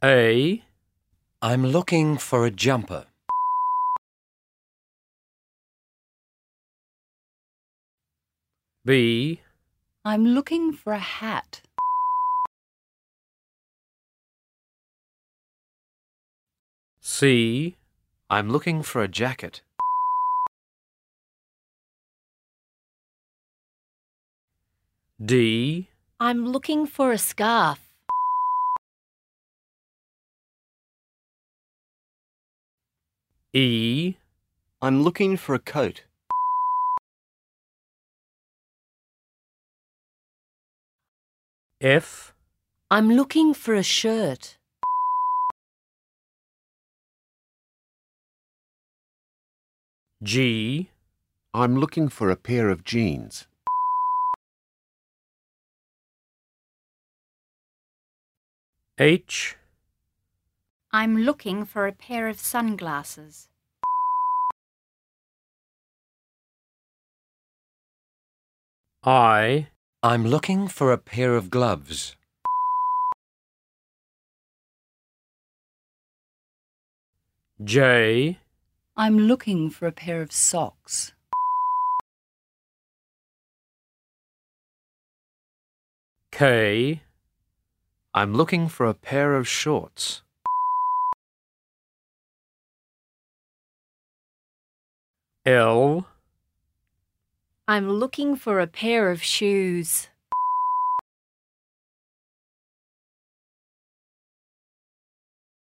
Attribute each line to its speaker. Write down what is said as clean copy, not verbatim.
Speaker 1: A.
Speaker 2: I'm looking for a jumper.
Speaker 1: B.
Speaker 3: I'm looking for a hat.
Speaker 1: C.
Speaker 4: I'm looking for a jacket.
Speaker 1: D.
Speaker 5: I'm looking for a scarf.
Speaker 1: E.
Speaker 6: I'm looking for a coat.
Speaker 1: F.
Speaker 5: I'm looking for a shirt.
Speaker 1: G.
Speaker 7: I'm looking for a pair of jeans.
Speaker 1: H.
Speaker 8: I'm looking for a pair of sunglasses.
Speaker 1: I.
Speaker 2: I'm looking for a pair of gloves.
Speaker 1: J.
Speaker 3: I'm looking for a pair of socks.
Speaker 1: K.
Speaker 4: I'm looking for a pair of shorts.
Speaker 1: L.
Speaker 5: I'm looking for a pair of shoes.